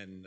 And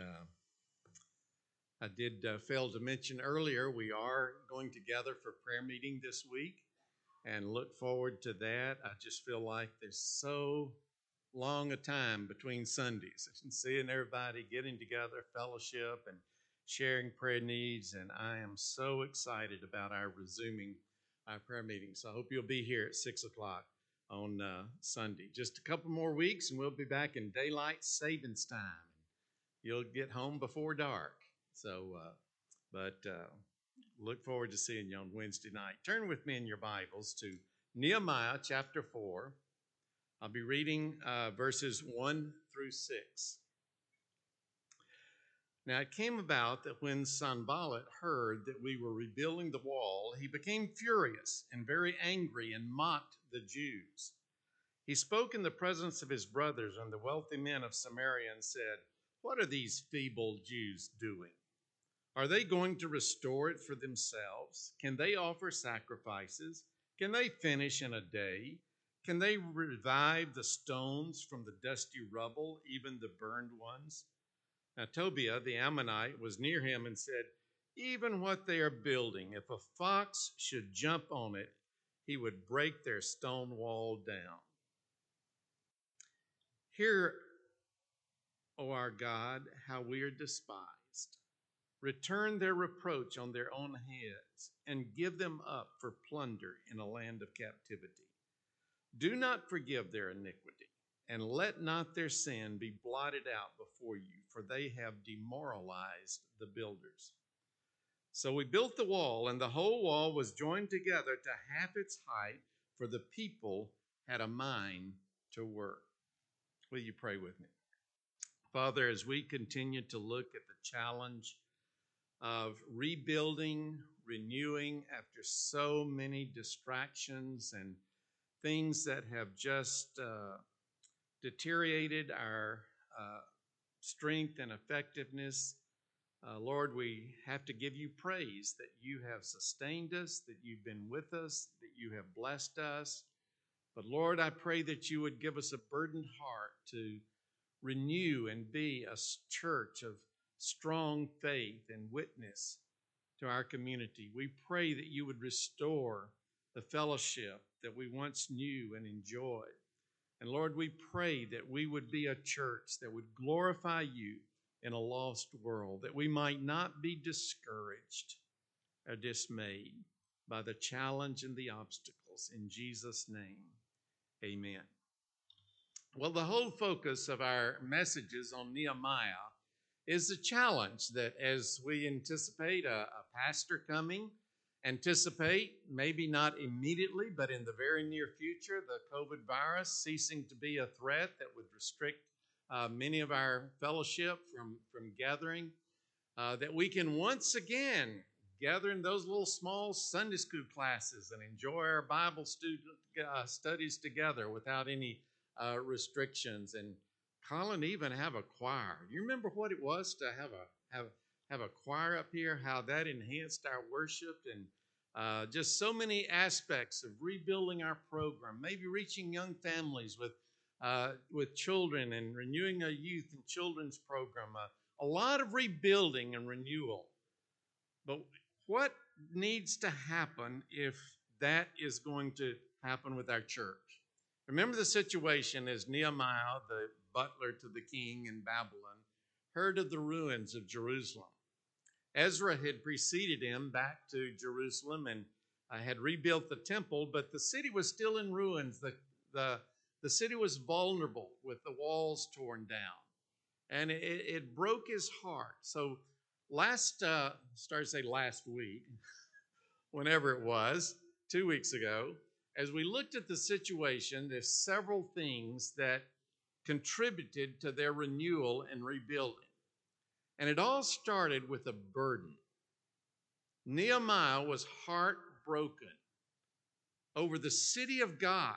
I did fail to mention earlier, we are going to gather for prayer meeting this week and look forward to that. I just feel like there's so long a time between Sundays and seeing everybody getting together, fellowship, and sharing prayer needs. And I am so excited about our resuming our prayer meeting. So I hope you'll be here at 6 o'clock on Sunday. Just a couple more weeks and we'll be back in daylight savings time. You'll get home before dark. So, look forward to seeing you on Wednesday night. Turn with me in your Bibles to Nehemiah chapter 4. I'll be reading verses 1 through 6. Now it came about that when Sanballat heard that we were rebuilding the wall, he became furious and very angry and mocked the Jews. He spoke in the presence of his brothers and the wealthy men of Samaria and said, "What are these feeble Jews doing? Are they going to restore it for themselves? Can they offer sacrifices? Can they finish in a day? Can they revive the stones from the dusty rubble, even the burned ones?" Now Tobiah the Ammonite was near him and said, "Even what they are building, if a fox should jump on it, he would break their stone wall down. Hear, O our God, how we are despised. Return their reproach on their own heads and give them up for plunder in a land of captivity. Do not forgive their iniquity, and let not their sin be blotted out before you, for they have demoralized the builders." So we built the wall, and the whole wall was joined together to half its height, for the people had a mind to work. Will you pray with me? Father, as we continue to look at the challenge of rebuilding, renewing after so many distractions and things that have just deteriorated our strength and effectiveness, Lord, we have to give you praise that you have sustained us, that you've been with us, that you have blessed us. But Lord, I pray that you would give us a burdened heart to renew and be a church of strong faith and witness to our community. We pray that you would restore the fellowship that we once knew and enjoyed. And Lord, we pray that we would be a church that would glorify you in a lost world, that we might not be discouraged or dismayed by the challenge and the obstacles. In Jesus' name, amen. Well, the whole focus of our messages on Nehemiah is the challenge that as we anticipate a pastor coming, maybe not immediately, but in the very near future, the COVID virus ceasing to be a threat that would restrict many of our fellowship from gathering, that we can once again gather in those little small Sunday school classes and enjoy our Bible studies together without any restrictions, and Colin even have a choir. You remember what it was to have a choir up here? How that enhanced our worship, and just so many aspects of rebuilding our program. Maybe reaching young families with children and renewing a youth and children's program. A lot of rebuilding and renewal. But what needs to happen if that is going to happen with our church? Remember the situation as Nehemiah, the butler to the king in Babylon, heard of the ruins of Jerusalem. Ezra had preceded him back to Jerusalem and had rebuilt the temple, but the city was still in ruins. The city was vulnerable with the walls torn down, and it broke his heart. So last week, whenever it was, 2 weeks ago, as we looked at the situation, there's several things that contributed to their renewal and rebuilding. And it all started with a burden. Nehemiah was heartbroken over the city of God,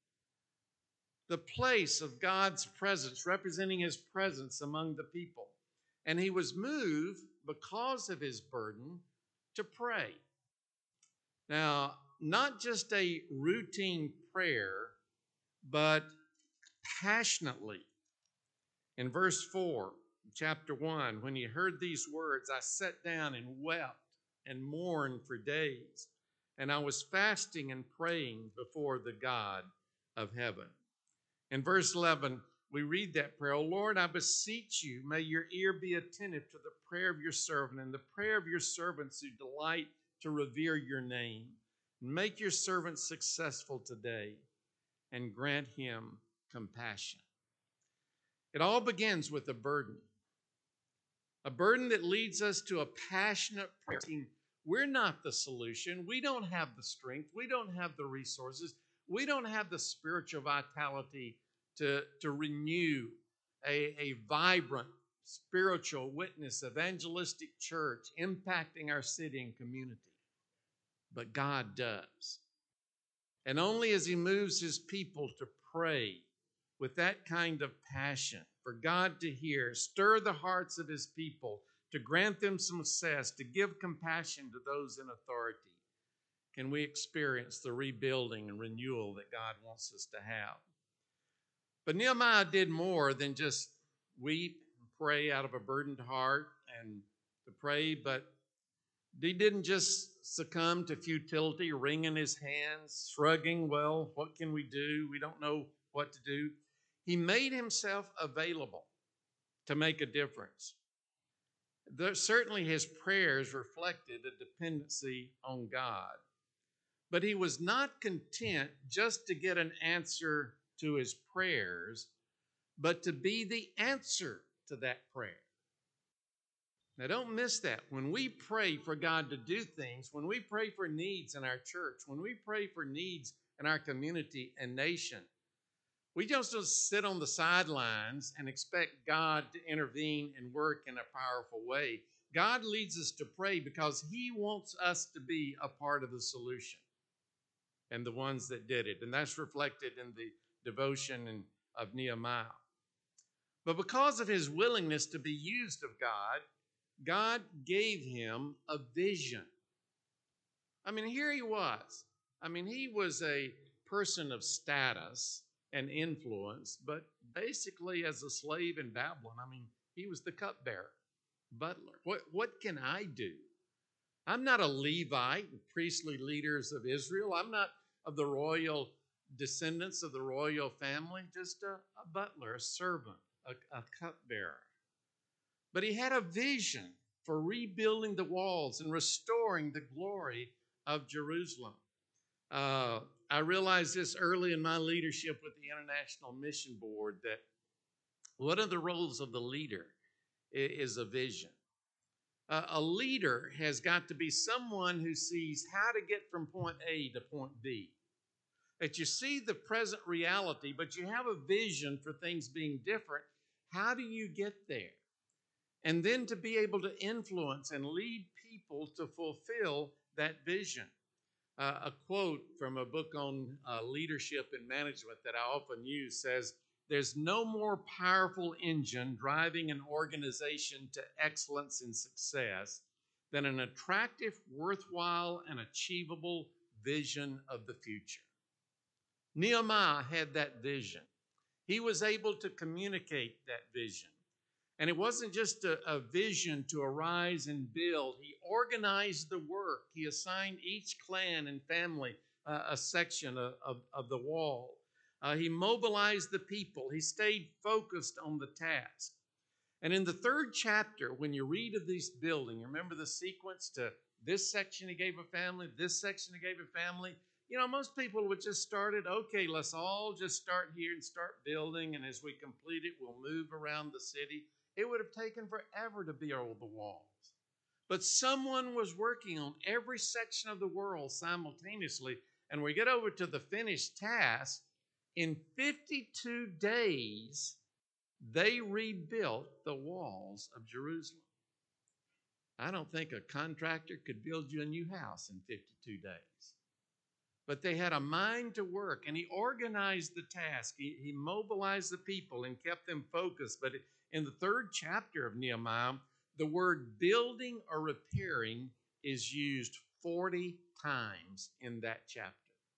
the place of God's presence, representing his presence among the people. And he was moved because of his burden to pray. Now, not just a routine prayer, but passionately. In verse 4, chapter 1, when he heard these words, I sat down and wept and mourned for days, and I was fasting and praying before the God of heaven. In verse 11, we read that prayer, O Lord, I beseech you, may your ear be attentive to the prayer of your servant and the prayer of your servants who delight to revere your name. Make your servant successful today and grant him compassion. It all begins with a burden that leads us to a passionate prayer. We're not the solution. We don't have the strength. We don't have the resources. We don't have the spiritual vitality to renew a vibrant spiritual witness, evangelistic church impacting our city and community. But God does. And only as he moves his people to pray with that kind of passion for God to hear, stir the hearts of his people, to grant them success, to give compassion to those in authority, can we experience the rebuilding and renewal that God wants us to have. But Nehemiah did more than just weep and pray out of a burdened heart and to pray, but he didn't just succumb to futility, wringing his hands, shrugging, well, what can we do? We don't know what to do. He made himself available to make a difference. Certainly his prayers reflected a dependency on God. But he was not content just to get an answer to his prayers, but to be the answer to that prayer. Now, don't miss that. When we pray for God to do things, when we pray for needs in our church, when we pray for needs in our community and nation, we just don't sit on the sidelines and expect God to intervene and work in a powerful way. God leads us to pray because he wants us to be a part of the solution and the ones that did it. And that's reflected in the devotion of Nehemiah. But because of his willingness to be used of God, God gave him a vision. I mean, here he was. I mean, he was a person of status and influence, but basically as a slave in Babylon, I mean, he was the cupbearer, butler. What can I do? I'm not a Levite, the priestly leaders of Israel. I'm not of the royal descendants of the royal family, just a butler, a servant, a cupbearer. But he had a vision for rebuilding the walls and restoring the glory of Jerusalem. I realized this early in my leadership with the International Mission Board that one of the roles of the leader is a vision. A leader has got to be someone who sees how to get from point A to point B. That you see the present reality, but you have a vision for things being different. How do you get there? And then to be able to influence and lead people to fulfill that vision. A quote from a book on leadership and management that I often use says, there's no more powerful engine driving an organization to excellence and success than an attractive, worthwhile, and achievable vision of the future. Nehemiah had that vision. He was able to communicate that vision. And it wasn't just a vision to arise and build. He organized the work. He assigned each clan and family a section of the wall. He mobilized the people. He stayed focused on the task. And in the third chapter, when you read of this building, remember the sequence to this section he gave a family, this section he gave a family. You know, most people would just start it, okay, let's all just start here and start building. And as we complete it, we'll move around the city. It would have taken forever to build the walls. But someone was working on every section of the world simultaneously. And we get over to the finished task. In 52 days, they rebuilt the walls of Jerusalem. I don't think a contractor could build you a new house in 52 days. But they had a mind to work, and he organized the task. He mobilized the people and kept them focused. But in the third chapter of Nehemiah, the word building or repairing is used 40 times in that chapter.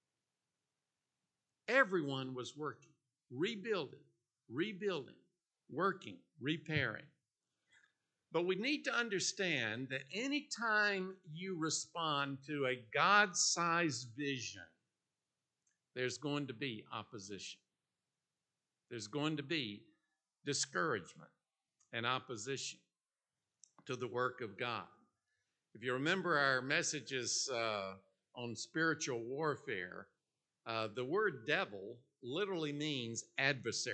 Everyone was working, rebuilding, working, repairing. But we need to understand that anytime you respond to a God-sized vision, there's going to be opposition. There's going to be discouragement and opposition to the work of God. If you remember our messages on spiritual warfare, the word devil literally means adversary.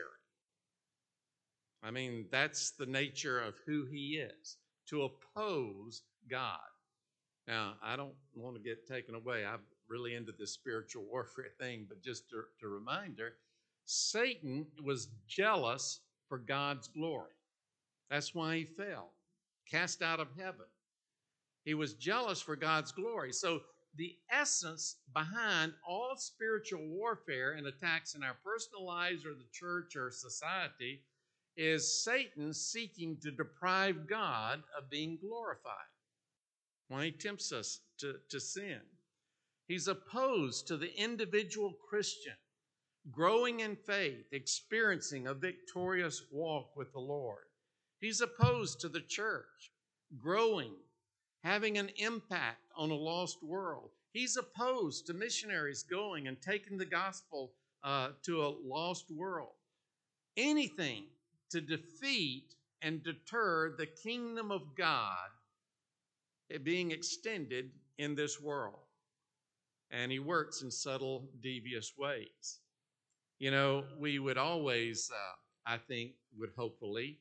I mean, that's the nature of who he is, to oppose God. Now, I don't want to get taken away. I'm really into this spiritual warfare thing, but just a reminder, Satan was jealous for God's glory. That's why he fell, cast out of heaven. He was jealous for God's glory. So the essence behind all spiritual warfare and attacks in our personal lives or the church or society is Satan seeking to deprive God of being glorified. Why he tempts us to sin. He's opposed to the individual Christian, growing in faith, experiencing a victorious walk with the Lord. He's opposed to the church, growing, having an impact on a lost world. He's opposed to missionaries going and taking the gospel to a lost world. Anything to defeat and deter the kingdom of God being extended in this world. And he works in subtle, devious ways. You know, we would always, I think, would hopefully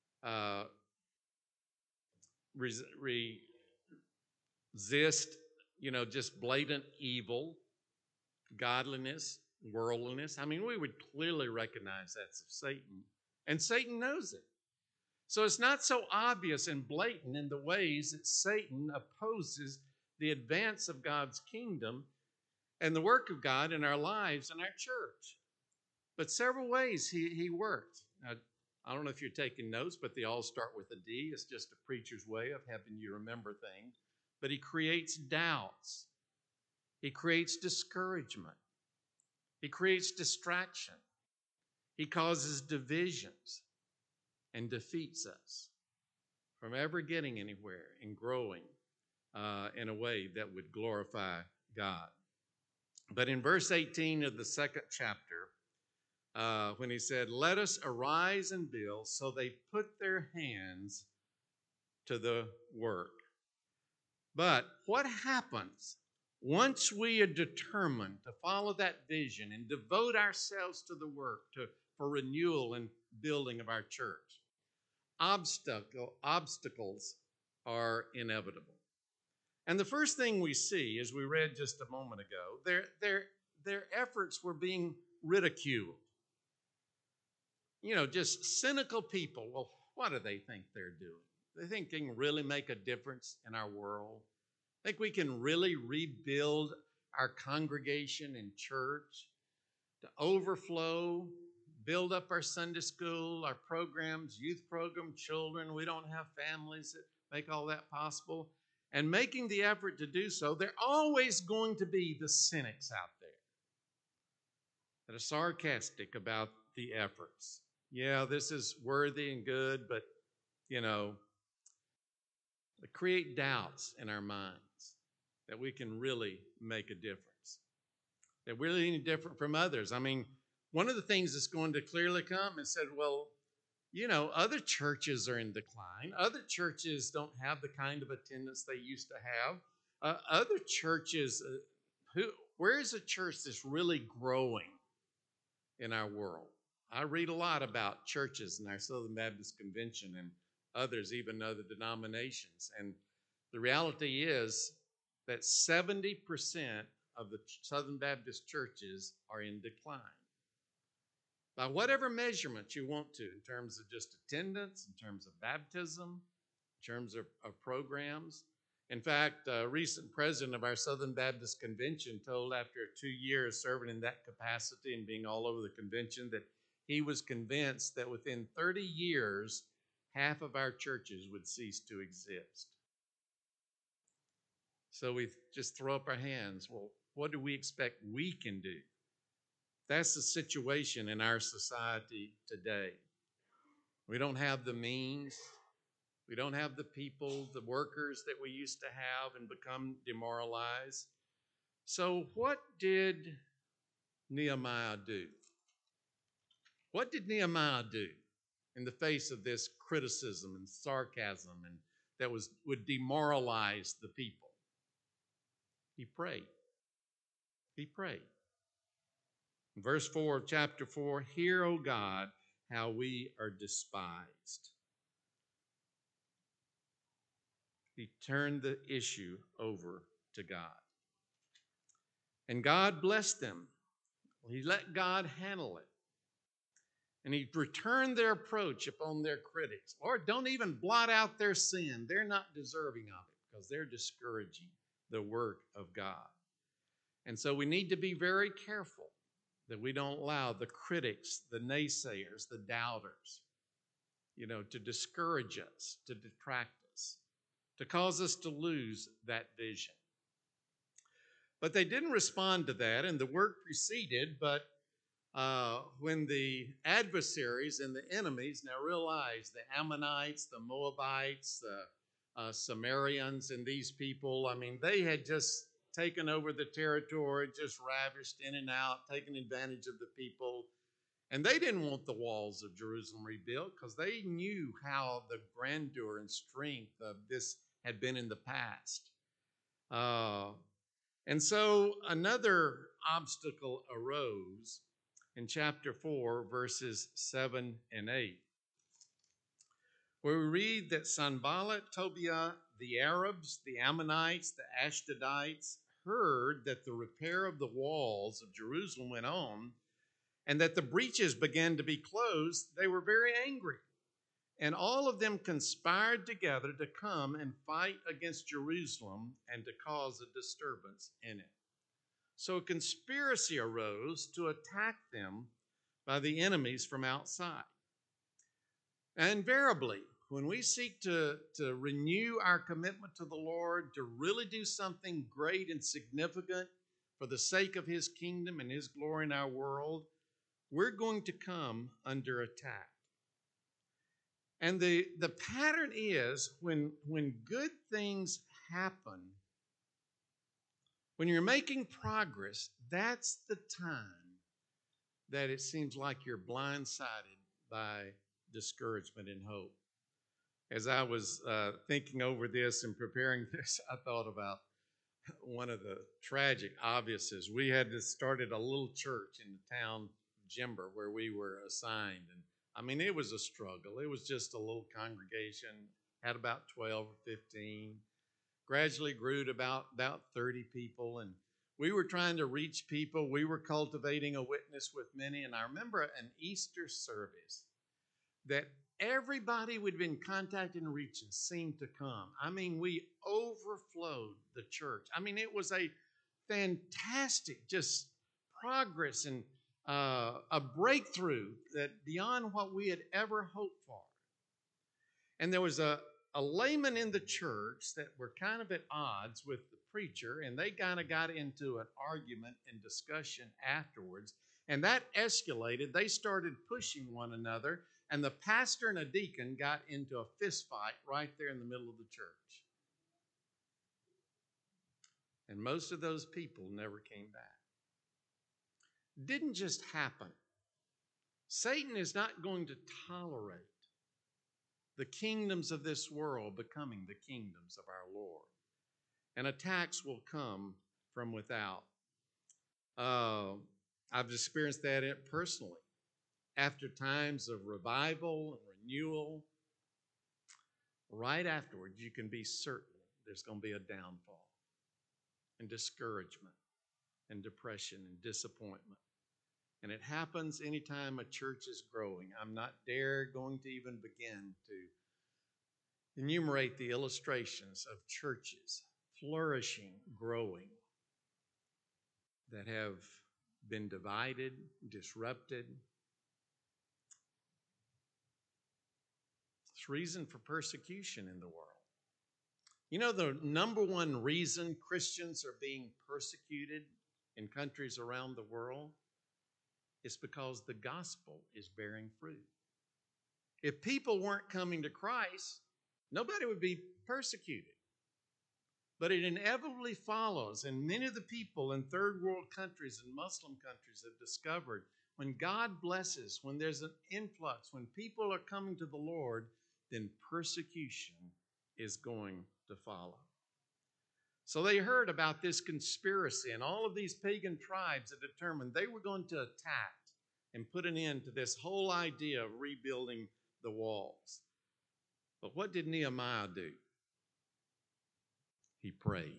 resist, just blatant evil, godliness, worldliness. I mean, we would clearly recognize that's of Satan. And Satan knows it. So it's not so obvious and blatant in the ways that Satan opposes the advance of God's kingdom and the work of God in our lives and our church. But several ways he worked. Now, I don't know if you're taking notes, but they all start with a D. It's just a preacher's way of having you remember things. But he creates doubts. He creates discouragement. He creates distraction. He causes divisions and defeats us from ever getting anywhere and growing in a way that would glorify God. But in verse 18 of the second chapter, when he said, "Let us arise and build," so they put their hands to the work. But what happens once we are determined to follow that vision and devote ourselves to the work for renewal and building of our church? Obstacles are inevitable. And the first thing we see, as we read just a moment ago, their efforts were being ridiculed. Just cynical people. Well, what do they think they're doing? They think they can really make a difference in our world. Think we can really rebuild our congregation and church to overflow, build up our Sunday school, our programs, youth program, children. We don't have families that make all that possible. And making the effort to do so, there are always going to be the cynics out there that are sarcastic about the efforts. Yeah, this is worthy and good, but, they create doubts in our minds that we can really make a difference, that we're really any different from others. I mean, one of the things that's going to clearly come and said, well, other churches are in decline. Other churches don't have the kind of attendance they used to have. Other churches, where is a church that's really growing in our world? I read a lot about churches in our Southern Baptist Convention and others, even other denominations. And the reality is that 70% of the Southern Baptist churches are in decline. By whatever measurement you want to, in terms of just attendance, in terms of baptism, in terms of programs. In fact, a recent president of our Southern Baptist Convention told after 2 years serving in that capacity and being all over the convention that he was convinced that within 30 years, half of our churches would cease to exist. So we just throw up our hands. Well, what do we expect we can do? That's the situation in our society today. We don't have the means. We don't have the people, the workers that we used to have and become demoralized. So what did Nehemiah do? What did Nehemiah do in the face of this criticism and sarcasm and that would demoralize the people? He prayed. He prayed. Verse 4 of chapter 4, hear, O God, how we are despised. He turned the issue over to God. And God blessed them. He let God handle it. And he returned their approach upon their critics. Lord, don't even blot out their sin. They're not deserving of it because they're discouraging the work of God. And so we need to be very careful that we don't allow the critics, the naysayers, the doubters, to discourage us, to detract us, to cause us to lose that vision. But they didn't respond to that, and the work proceeded, but when the adversaries and the enemies now realized the Ammonites, the Moabites, the Sumerians, and these people, they had just taken over the territory, just ravished in and out, taken advantage of the people. And they didn't want the walls of Jerusalem rebuilt because they knew how the grandeur and strength of this had been in the past. And so another obstacle arose in chapter 4, verses 7 and 8, where we read that Sanballat, Tobiah, the Arabs, the Ammonites, the Ashdodites heard that the repair of the walls of Jerusalem went on and that the breaches began to be closed. They were very angry. And all of them conspired together to come and fight against Jerusalem and to cause a disturbance in it. So a conspiracy arose to attack them by the enemies from outside. And invariably, when we seek to renew our commitment to the Lord, to really do something great and significant for the sake of His kingdom and His glory in our world, we're going to come under attack. And the pattern is when good things happen, when you're making progress, that's the time that it seems like you're blindsided by discouragement and hope. As I was thinking over this and preparing this, I thought about one of the tragic obviouses. We had started a little church in the town of Jimber where we were assigned. And it was a struggle. It was just a little congregation, had about 12 or 15, gradually grew to about 30 people. And we were trying to reach people. We were cultivating a witness with many. And I remember an Easter service that everybody we'd been contacting and reaching seemed to come. We overflowed the church. It was a fantastic just progress and a breakthrough that beyond what we had ever hoped for. And there was a layman in the church that were kind of at odds with the preacher, and they kind of got into an argument and discussion afterwards, and that escalated. They started pushing one another, and the pastor and a deacon got into a fist fight right there in the middle of the church. And most of those people never came back. Didn't just happen. Satan is not going to tolerate the kingdoms of this world becoming the kingdoms of our Lord. And attacks will come from without. I've experienced that personally. After times of revival and renewal, right afterwards, you can be certain there's going to be a downfall and discouragement and depression and disappointment. And it happens anytime a church is growing. I'm not going to even begin to enumerate the illustrations of churches flourishing, growing, that have been divided, disrupted. It's reason for persecution in the world. The number one reason Christians are being persecuted in countries around the world is because the gospel is bearing fruit. If people weren't coming to Christ, nobody would be persecuted. But it inevitably follows, and many of the people in third world countries and Muslim countries have discovered when God blesses, when there's an influx, when people are coming to the Lord, then persecution is going to follow. So they heard about this conspiracy, and all of these pagan tribes had determined they were going to attack and put an end to this whole idea of rebuilding the walls. But what did Nehemiah do? He prayed.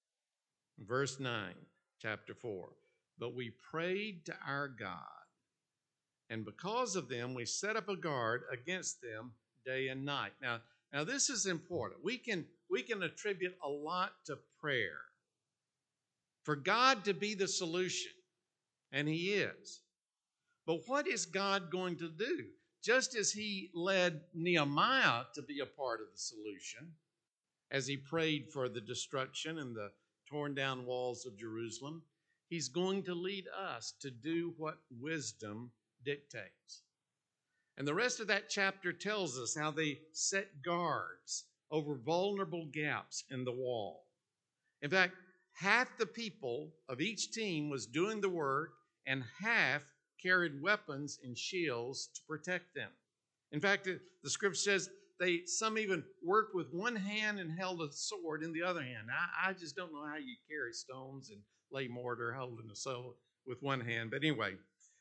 Verse 9, chapter 4. But we prayed to our God, and because of them, we set up a guard against them day and night. Now this is important. We can attribute a lot to prayer. For God to be the solution, and He is. But what is God going to do? Just as He led Nehemiah to be a part of the solution, as he prayed for the destruction and the torn down walls of Jerusalem, He's going to lead us to do what wisdom dictates. And the rest of that chapter tells us how they set guards over vulnerable gaps in the wall. In fact, half the people of each team was doing the work, and half carried weapons and shields to protect them. In fact, the scripture says some even worked with one hand and held a sword in the other hand. I just don't know how you carry stones and lay mortar holding a sword with one hand. But anyway,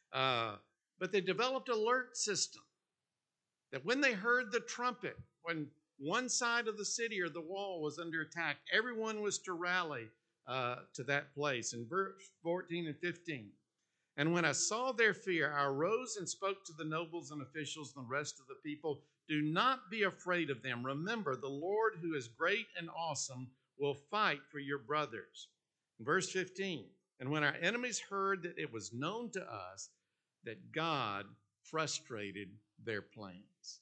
but they developed an alert system that when they heard the trumpet, when one side of the city or the wall was under attack, everyone was to rally to that place. In verse 14 and 15, and when I saw their fear, I arose and spoke to the nobles and officials and the rest of the people. Do not be afraid of them. Remember, the Lord, who is great and awesome, will fight for your brothers. In verse 15, and when our enemies heard that it was known to us that God frustrated their plans.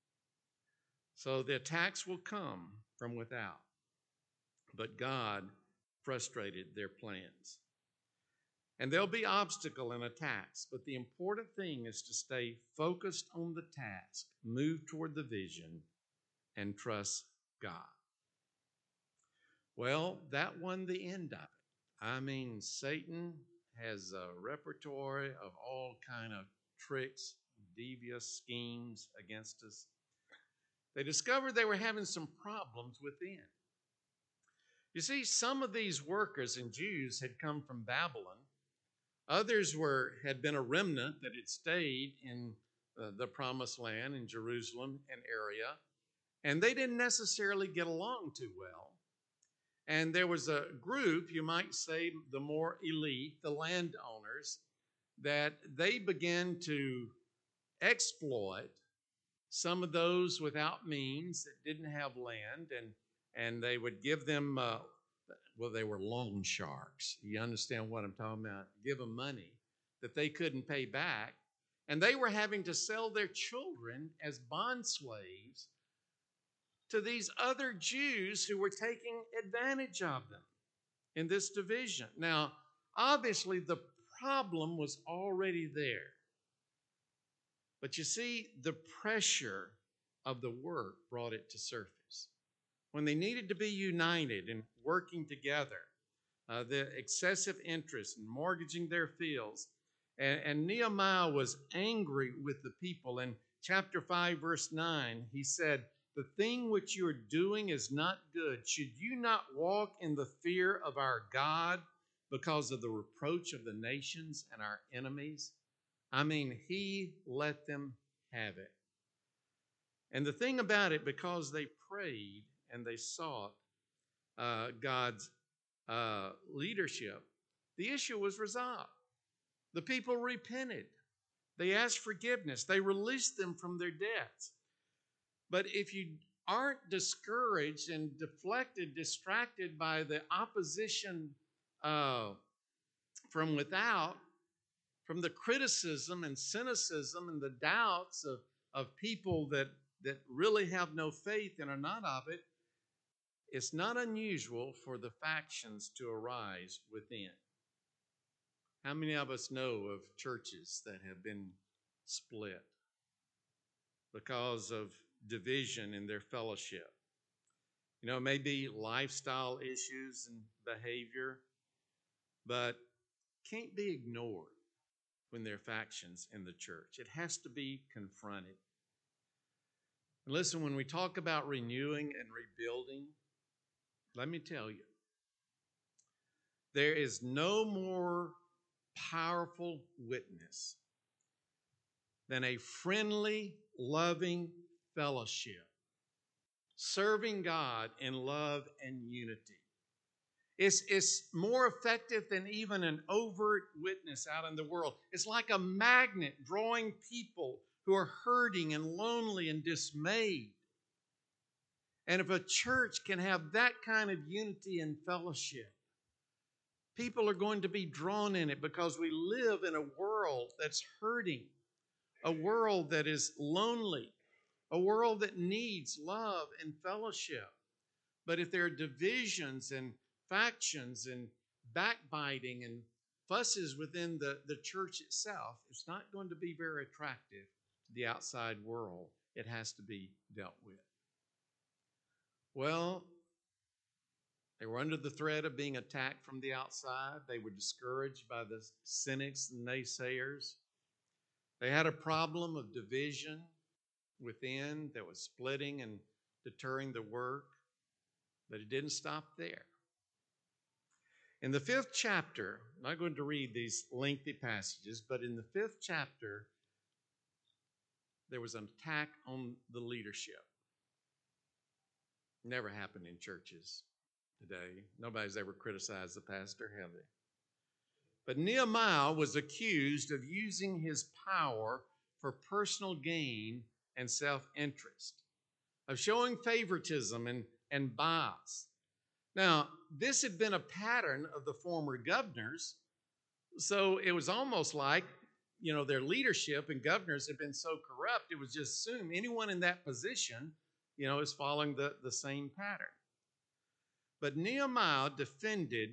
So the attacks will come from without, but God frustrated their plans. And there'll be obstacle and attacks, but the important thing is to stay focused on the task, move toward the vision, and trust God. Well, that won the end of it. I mean, Satan has a repertoire of all kind of tricks, devious schemes against us. They discovered they were having some problems within. You see, some of these workers and Jews had come from Babylon. Others had been a remnant that had stayed in the promised land in Jerusalem and area, and they didn't necessarily get along too well. And there was a group, you might say the more elite, the landowners, that they began to exploit some of those without means that didn't have land, and they would give them they were loan sharks. You understand what I'm talking about? Give them money that they couldn't pay back. And they were having to sell their children as bond slaves to these other Jews who were taking advantage of them in this division. Now, obviously, the problem was already there. But you see, the pressure of the work brought it to surface. When they needed to be united and working together, the excessive interest in mortgaging their fields. And Nehemiah was angry with the people. In chapter 5, verse 9, he said, the thing which you are doing is not good. Should you not walk in the fear of our God because of the reproach of the nations and our enemies? I mean, he let them have it. And the thing about it, because they prayed and they sought God's leadership, the issue was resolved. The people repented. They asked forgiveness. They released them from their debts. But if you aren't discouraged and deflected, distracted by the opposition from without, from the criticism and cynicism and the doubts of people that really have no faith and are not of it, it's not unusual for the factions to arise within. How many of us know of churches that have been split because of division in their fellowship. You know, it may be lifestyle issues and behavior, but can't be ignored when there are factions in the church. It has to be confronted. And listen, when we talk about renewing and rebuilding, let me tell you, there is no more powerful witness than a friendly, loving fellowship, serving God in love and unity. It's more effective than even an overt witness out in the world. It's like a magnet drawing people who are hurting and lonely and dismayed. And if a church can have that kind of unity and fellowship, people are going to be drawn in it because we live in a world that's hurting, a world that is lonely, a world that needs love and fellowship. But if there are divisions and factions and backbiting and fusses within the church itself, it's not going to be very attractive to the outside world. It has to be dealt with. Well, they were under the threat of being attacked from the outside. They were discouraged by the cynics and naysayers. They had a problem of division within that was splitting and deterring the work, but it didn't stop there. In the 5th chapter, I'm not going to read these lengthy passages, but in the 5th chapter, there was an attack on the leadership. Never happened in churches today. Nobody's ever criticized the pastor, have they? But Nehemiah was accused of using his power for personal gain and self-interest, of showing favoritism and bias. Now, this had been a pattern of the former governors, so it was almost like, their leadership and governors had been so corrupt, it was just assumed anyone in that position, is following the same pattern. But Nehemiah defended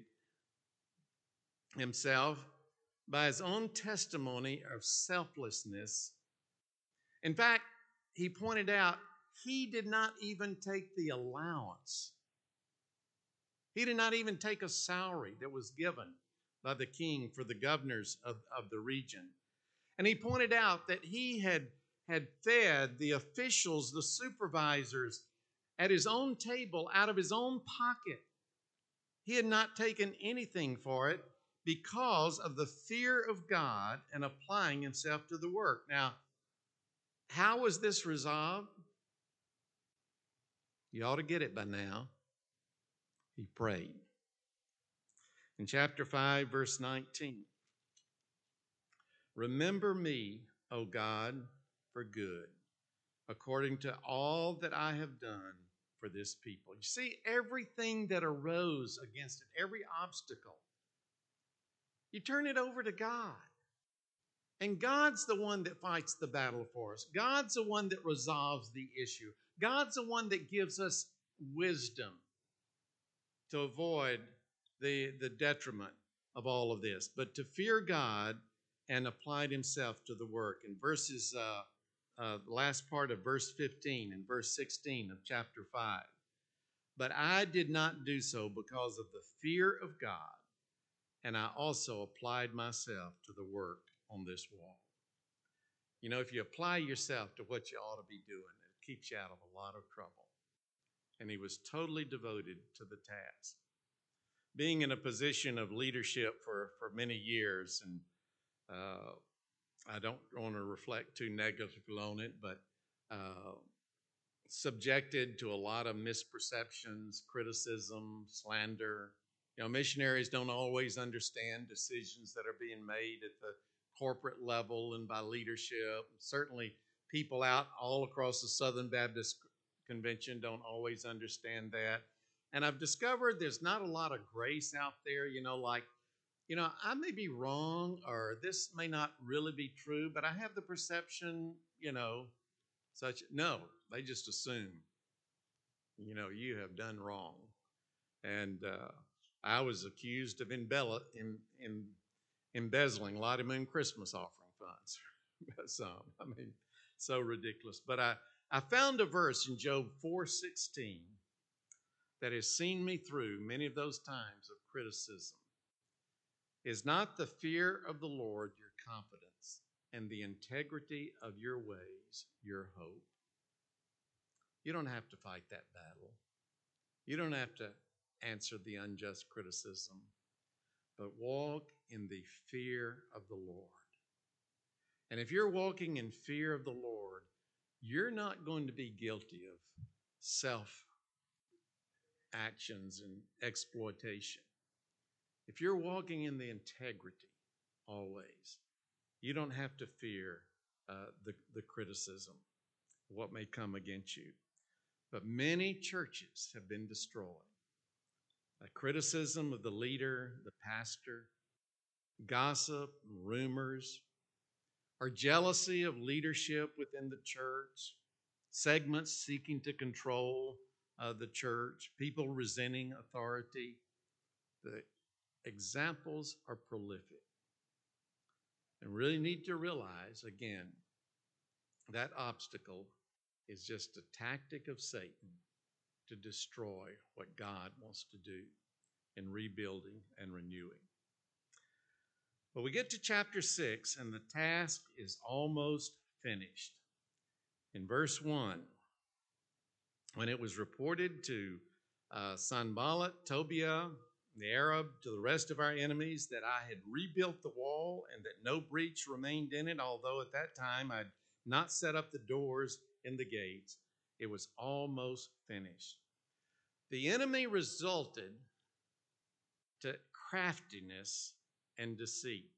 himself by his own testimony of selflessness. In fact, he pointed out he did not even take the allowance. He did not even take a salary that was given by the king for the governors of the region. And he pointed out that he had fed the officials, the supervisors, at his own table out of his own pocket. He had not taken anything for it because of the fear of God and applying himself to the work. Now, how was this resolved? You ought to get it by now. He prayed. In chapter 5, verse 19, remember me, O God, for good, according to all that I have done for this people. You see, everything that arose against it, every obstacle, you turn it over to God. And God's the one that fights the battle for us. God's the one that resolves the issue. God's the one that gives us wisdom to avoid the detriment of all of this. But to fear God and applied himself to the work. In the last part of verse 15 and verse 16 of chapter 5. But I did not do so because of the fear of God, and I also applied myself to the work on this wall. If you apply yourself to what you ought to be doing, it keeps you out of a lot of trouble. And he was totally devoted to the task. Being in a position of leadership for many years, and I don't want to reflect too negatively on it, but subjected to a lot of misperceptions, criticism, slander. Missionaries don't always understand decisions that are being made at the corporate level and by leadership. Certainly, people out all across the Southern Baptist Convention don't always understand that. And I've discovered there's not a lot of grace out there, I may be wrong or this may not really be true, but I have the perception, no, they just assume, you have done wrong. And I was accused of embezzling Lottie Moon Christmas offering funds. So ridiculous. But I found a verse in Job 4:16 that has seen me through many of those times of criticism. Is not the fear of the Lord your confidence, and the integrity of your ways your hope? You don't have to fight that battle. You don't have to answer the unjust criticism, but walk in the fear of the Lord. And if you're walking in fear of the Lord, you're not going to be guilty of self actions and exploitation. If you're walking in the integrity always, you don't have to fear the criticism, what may come against you. But many churches have been destroyed by criticism of the leader, the pastor, gossip, rumors, or jealousy of leadership within the church, segments seeking to control the church, people resenting authority. The examples are prolific. And really need to realize, again, that obstacle is just a tactic of Satan to destroy what God wants to do in rebuilding and renewing. But we get to chapter 6, and the task is almost finished. In verse 1, when it was reported to Sanballat, Tobiah, the Arab, to the rest of our enemies, that I had rebuilt the wall and that no breach remained in it, although at that time I'd not set up the doors in the gates, it was almost finished. The enemy resulted to craftiness and deceit.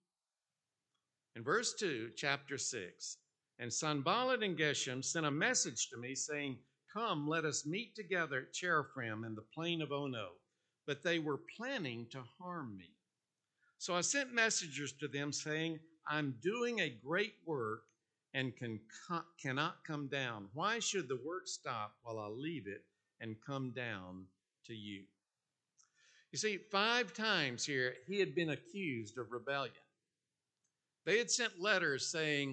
In verse 2, chapter 6, and Sanballat and Geshem sent a message to me saying, come, let us meet together at Cherphim in the plain of Ono. But they were planning to harm me. So I sent messengers to them saying, I'm doing a great work and cannot come down. Why should the work stop while I leave it and come down to you? You see, 5 times here he had been accused of rebellion. They had sent letters saying,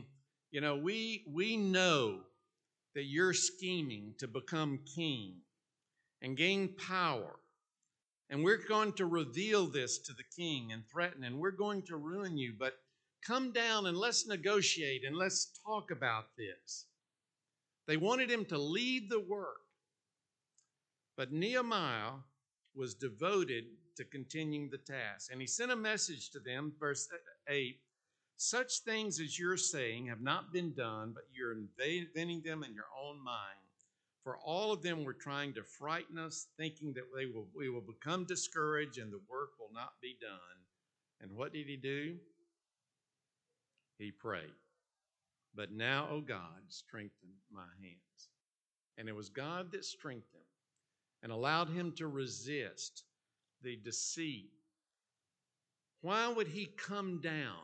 we know that you're scheming to become king and gain power. And we're going to reveal this to the king and threaten, and we're going to ruin you. But come down and let's negotiate and let's talk about this. They wanted him to lead the work. But Nehemiah was devoted to continuing the task. And he sent a message to them, verse 8, such things as you're saying have not been done, but you're inventing them in your own mind. For all of them were trying to frighten us, thinking that we will become discouraged and the work will not be done. And what did he do? He prayed. But now, O God, strengthen my hands. And it was God that strengthened him and allowed him to resist the deceit. Why would he come down,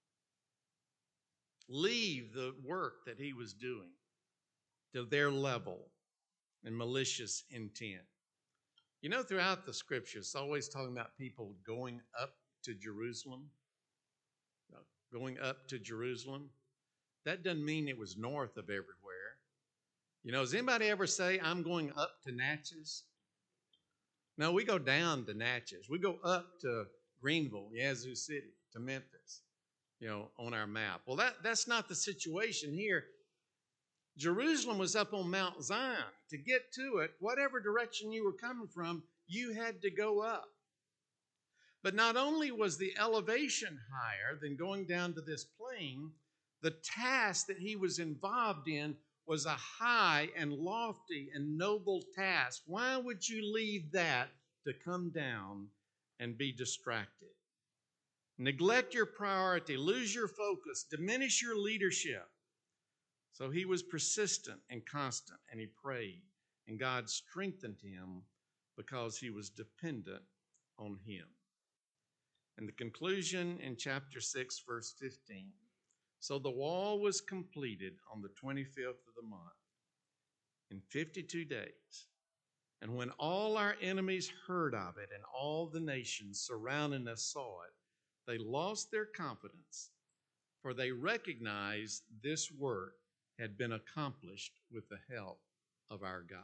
leave the work that he was doing to their level and malicious intent? Throughout the scriptures, it's always talking about people going up to Jerusalem. Going up to Jerusalem. That doesn't mean it was north of everywhere. Does anybody ever say, I'm going up to Natchez? No, we go down to Natchez. We go up to Greenville, Yazoo City, to Memphis, on our map. Well, that's not the situation here. Jerusalem was up on Mount Zion. To get to it, whatever direction you were coming from, you had to go up. But not only was the elevation higher than going down to this plain, the task that he was involved in was a high and lofty and noble task. Why would you leave that to come down and be distracted? Neglect your priority, lose your focus, diminish your leadership. So he was persistent and constant, and he prayed, and God strengthened him because he was dependent on him. And the conclusion in chapter 6, verse 15. So the wall was completed on the 25th of the month in 52 days. And when all our enemies heard of it and all the nations surrounding us saw it, they lost their confidence, for they recognized this work had been accomplished with the help of our God.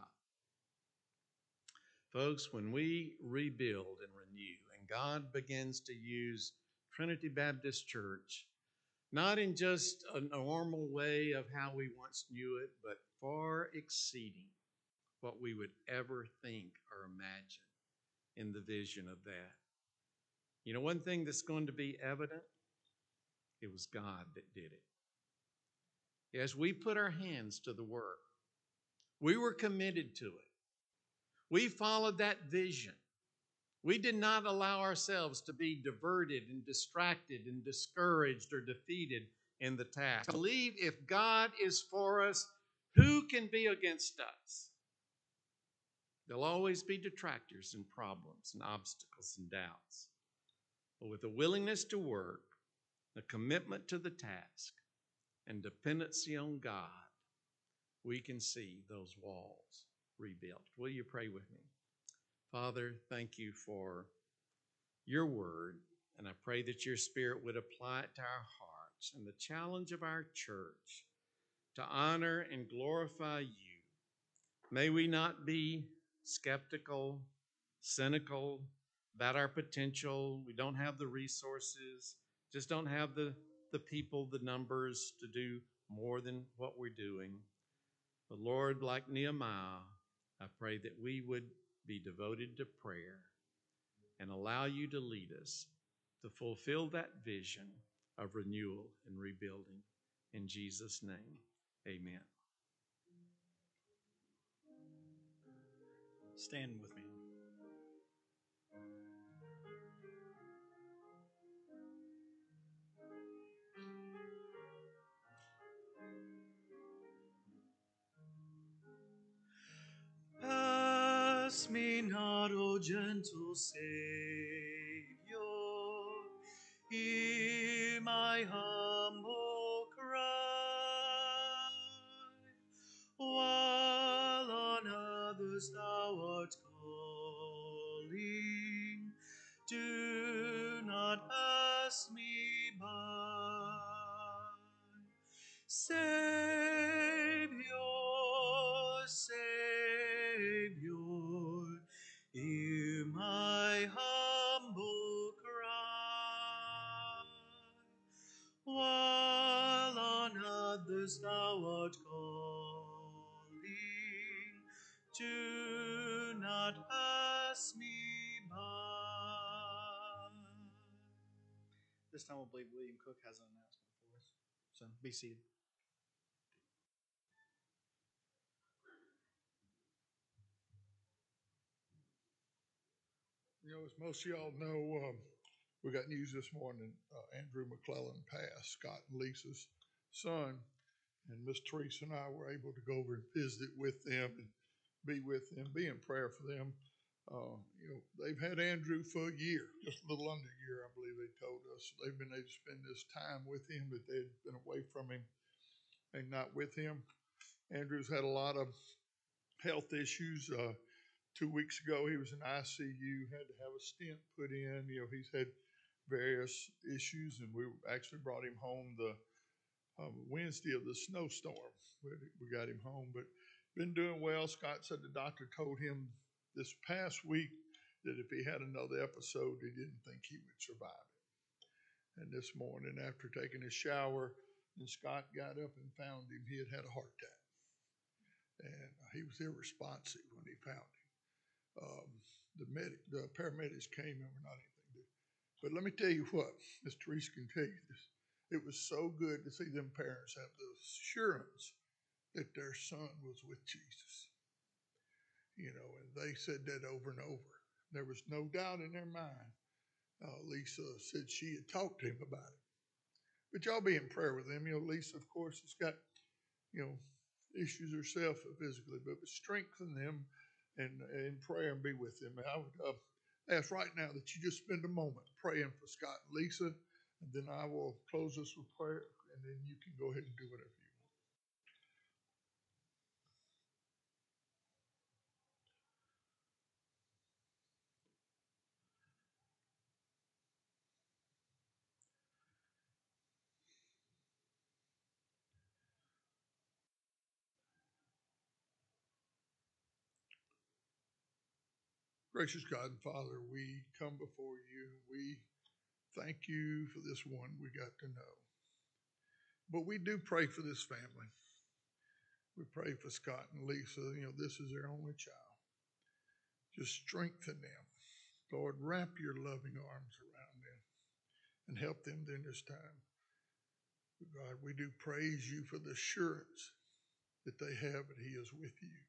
Folks, when we rebuild and renew, and God begins to use Trinity Baptist Church, not in just a normal way of how we once knew it, but far exceeding what we would ever think or imagine in the vision of that. You know, one thing that's going to be evident, it was God that did it. As we put our hands to the work, we were committed to it. We followed that vision. We did not allow ourselves to be diverted and distracted and discouraged or defeated in the task. I believe if God is for us, who can be against us? There'll always be detractors and problems and obstacles and doubts. But with a willingness to work, a commitment to the task, and dependency on God, we can see those walls rebuilt. Will you pray with me? Father, thank you for your word, and I pray that your Spirit would apply it to our hearts and the challenge of our church to honor and glorify you. May we not be skeptical, cynical about our potential. We don't have the resources, just don't have the people, the numbers to do more than what we're doing. But Lord, like Nehemiah, I pray that we would be devoted to prayer and allow you to lead us to fulfill that vision of renewal and rebuilding. In Jesus' name, amen. Stand with me. Pass me not, O gentle Savior, hear my humble cry. While on others thou art calling, do not pass me by. Savior, Savior, hear my humble cry. While on others thou art calling, do not pass me by. This time I believe William Cook has an announcement for us. So be seated. You know, as most of y'all know, we got news this morning. Andrew McClellan passed, Scott and Lisa's son. And Miss Teresa and I were able to go over and visit with them and be with them, be in prayer for them. You know, they've had Andrew for a year, just a little under a year, I believe they told us. They've been able to spend this time with him, that they'd been away from him and not with him. Andrew's had a lot of health issues. 2 weeks ago, he was in ICU, had to have a stent put in. You know, he's had various issues, and we actually brought him home the Wednesday of the snowstorm. We got him home, but been doing well. Scott said the doctor told him this past week that if he had another episode, he didn't think he would survive it. And this morning, after taking a shower, and Scott got up and found him, he had a heart attack. And he was irresponsive when he found him. The paramedics came and were not anything to do. But let me tell you what, Miss Teresa can tell you this. It was so good to see them parents have the assurance that their son was with Jesus. You know, and they said that over and over. There was no doubt in their mind. Lisa said she had talked to him about it. But y'all be in prayer with them. You know, Lisa, of course, has got, you know, issues herself physically, but strengthen them and in prayer and be with them. And I would ask right now that you just spend a moment praying for Scott and Lisa, and then I will close this with prayer, and then you can go ahead and do whatever you Gracious God and Father, we come before you. We thank you for this one we got to know. But we do pray for this family. We pray for Scott and Lisa. This is their only child. Just strengthen them. Lord, wrap your loving arms around them and help them during this time. God, we do praise you for the assurance that they have that he is with you.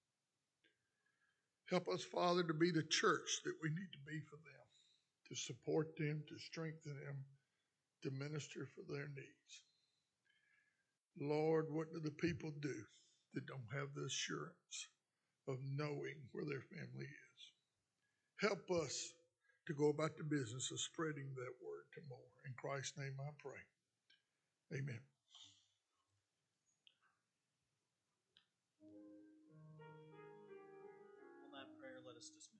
Help us, Father, to be the church that we need to be for them, to support them, to strengthen them, to minister for their needs. Lord, what do the people do that don't have the assurance of knowing where their family is? Help us to go about the business of spreading that word to more. In Christ's name I pray. Amen. On that prayer, let us dismiss.